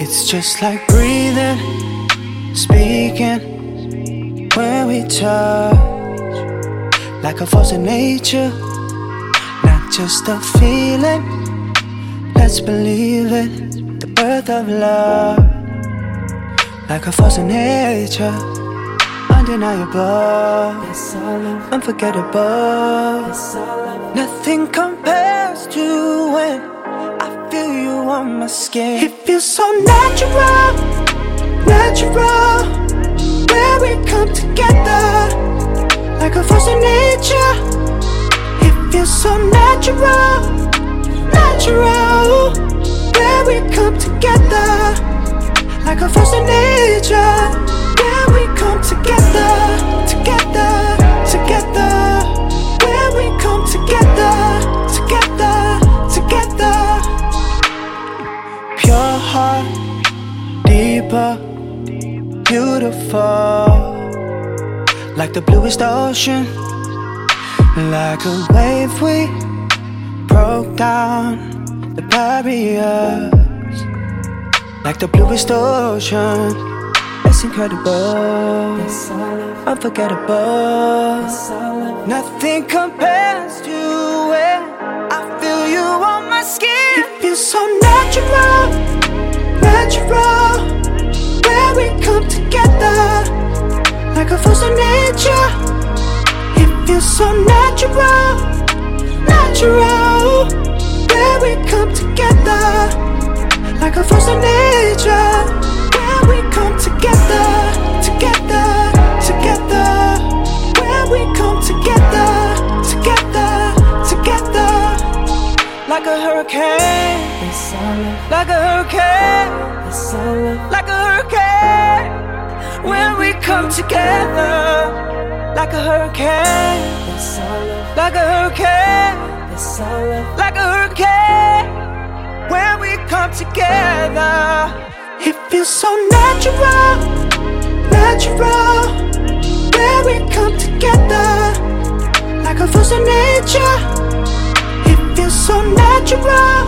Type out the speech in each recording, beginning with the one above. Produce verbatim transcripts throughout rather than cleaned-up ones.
It's just like breathing, speaking when we touch, like a force of nature, not just a feeling. Let's believe it, the birth of love, like a force of nature, undeniable, unforgettable. Nothing compares to when I feel you on my skin. It feels so natural, natural, where we come together, like a force of nature. It feels so natural, natural, where we come together, like a force of nature. Where we come together, together, together. Where we come together, together, together. Pure heart, deeper, beautiful, like the bluest ocean, like a wave we broke down the barriers, like the bluest ocean. It's incredible, unforgettable. Nothing compares to when I feel you on my skin. It feels so natural, natural, where we come together, like a force of nature. It feels so natural, natural, where we come together, like a force of nature. Where we come together, together, together. Where we come together, together, together. Like a hurricane, like a hurricane, like a hurricane. When we come together, like a hurricane, like a hurricane, like a hurricane. When we come together, it feels so natural, natural, where we come together, like a force of nature. It feels so natural,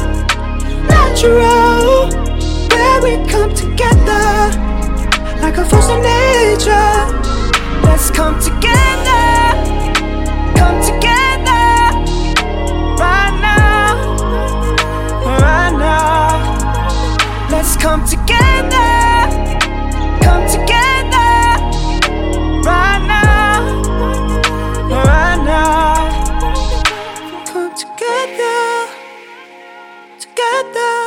natural, where we come together, like a force of nature. Let's come together, come together, right now, right now. Let's come together, come together, right now, right now. Come together, together.